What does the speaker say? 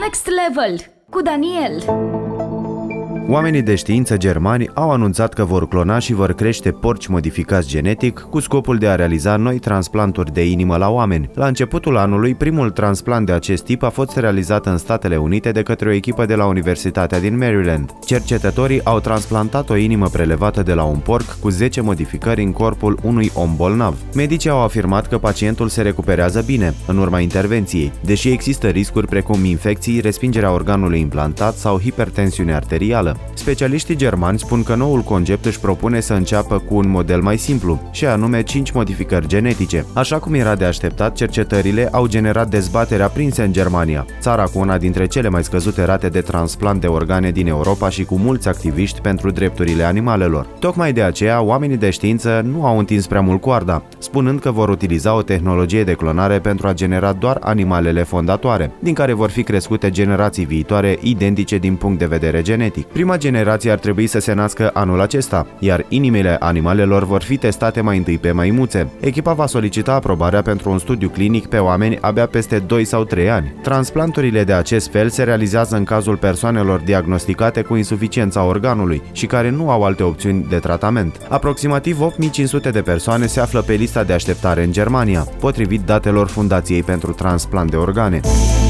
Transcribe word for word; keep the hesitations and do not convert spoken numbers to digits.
Next Level cu Daniel. Oamenii de știință germani au anunțat că vor clona și vor crește porci modificați genetic cu scopul de a realiza noi transplanturi de inimă la oameni. La începutul anului, primul transplant de acest tip a fost realizat în Statele Unite de către o echipă de la Universitatea din Maryland. Cercetătorii au transplantat o inimă prelevată de la un porc cu zece modificări în corpul unui om bolnav. Medicii au afirmat că pacientul se recuperează bine în urma intervenției, deși există riscuri precum infecții, respingerea organului implantat sau hipertensiune arterială. Specialiștii germani spun că noul concept își propune să înceapă cu un model mai simplu, și anume cinci modificări genetice. Așa cum era de așteptat, cercetările au generat dezbateri aprinse în Germania, țara cu una dintre cele mai scăzute rate de transplant de organe din Europa și cu mulți activiști pentru drepturile animalelor. Tocmai de aceea, oamenii de știință nu au întins prea mult coarda, spunând că vor utiliza o tehnologie de clonare pentru a genera doar animalele fondatoare, din care vor fi crescute generații viitoare identice din punct de vedere genetic. Prima generație ar trebui să se nască anul acesta, iar inimile animalelor vor fi testate mai întâi pe maimuțe. Echipa va solicita aprobarea pentru un studiu clinic pe oameni abia peste doi sau trei ani. Transplanturile de acest fel se realizează în cazul persoanelor diagnosticate cu insuficiența organului și care nu au alte opțiuni de tratament. Aproximativ opt mii cinci sute de persoane se află pe lista de așteptare în Germania, potrivit datelor Fundației pentru Transplant de Organe.